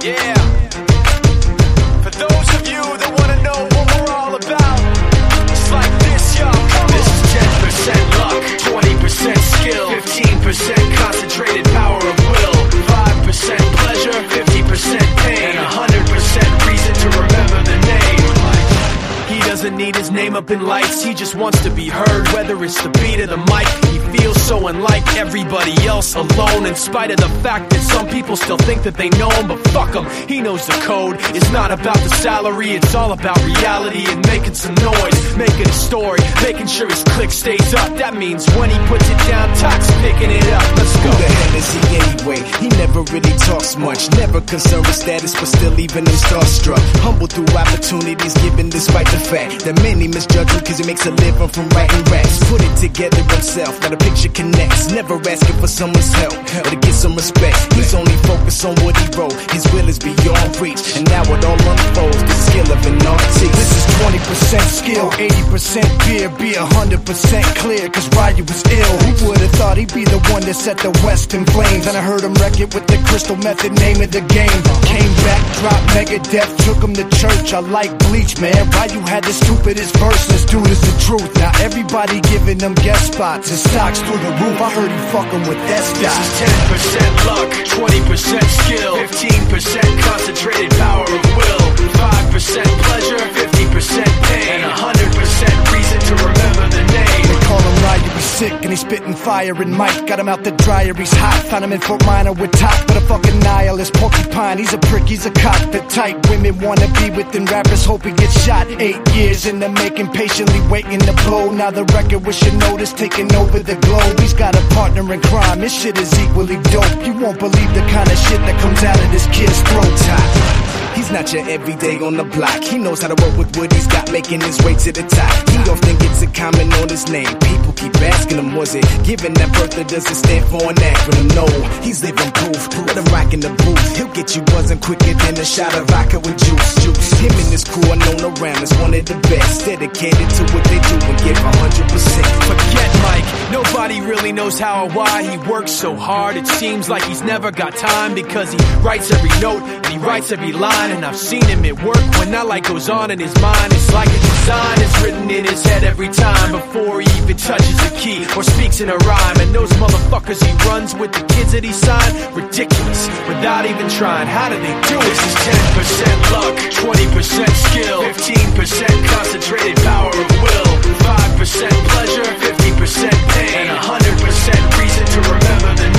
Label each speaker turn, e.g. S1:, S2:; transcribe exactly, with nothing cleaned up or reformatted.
S1: Yeah. For those of you that want to know what we're all about, it's like this, y'all. Come
S2: This
S1: on.
S2: is ten percent luck, twenty percent skill, fifteen percent concentrated power of will, five percent pleasure, fifty percent pain, and one hundred percent reason to remember the name.
S1: He doesn't need his name up in lights, he just wants to be heard, whether it's the beat of the mic. He feels so unlike everybody else, alone, in spite of the fact that some people still think that they know him. But fuck him, he knows the code. It's not about the salary, it's all about reality and making some noise, making a story, making sure his click stays up. That means when he puts it down, Toc's picking it up. Let's go.
S3: Who the hell is he anyway? He never really talks much, never concerned with status, but still even him starstruck. Humble through opportunities given despite the fact that many misjudge him cause he makes a living from writing raps. Put it together himself, now the picture connects, never asking for someone's help or to get some respect. He's only focused on what he wrote, his will is beyond reach, and now it all unfolds, the skill of an artist.
S4: This is twenty percent skill, eighty percent fear, be one hundred percent clear, cause Ryu was ill. Who would've thought he'd be the one that set the West in flames? And I heard him wreck it with the crystal method, name of the game. Came back, dropped Megadeth, took him to church. I like Bleach, man. Ryu had the stupidest verses, dude is the truth. Now everybody giving them guest spots and stocks through the roof. I heard he fucking with that
S2: This
S4: stock.
S2: is ten percent luck, twenty percent skill, fifteen percent concentrated power of will, five percent pleasure, fifty percent pain, and one hundred percent reason to remember the name.
S4: They call him Ryu, he's sick and he's spitting fire and Mike got him out the dryer, he's hot. Found him in Fort Minor with Top, but a fucking nihilist porcupine. He's a prick, he's a cock. The type women wanna be within, rappers hope he gets shot. Eight years in the making, patiently waiting to blow. Now the record with your notice taking over the globe. He's got a partner in crime, his shit is equally dope. You won't believe the kind of shit that comes out of this kid's throat.
S3: Top. He's not your everyday on the block. He knows how to work with what he's got, making his way to the top. He often gets a comment on his name. People keep asking him, was it given that birth or does it stand for an acronym? No, he's living proof. Let him rock in the booth. He'll get you buzzing quicker than a shot of vodka with juice. Juice. Him and his crew are known around as one of the best. Dedicated to what they do and give one hundred percent.
S1: Forget Mike, nobody really knows how or why he works so hard. It seems like he's never got time because he writes every note and he writes every line. And I've seen him at work when that light goes on in his mind. It's like a design is written in his head every time before he even touches a key or speaks in a rhyme. And those motherfuckers he runs with, the kids that he signed, ridiculous, without even trying. How do they do it?
S2: This is ten percent luck, twenty percent skill, fifteen percent concentrated power of will, five percent pleasure, fifty percent pain, and one hundred percent reason to remember the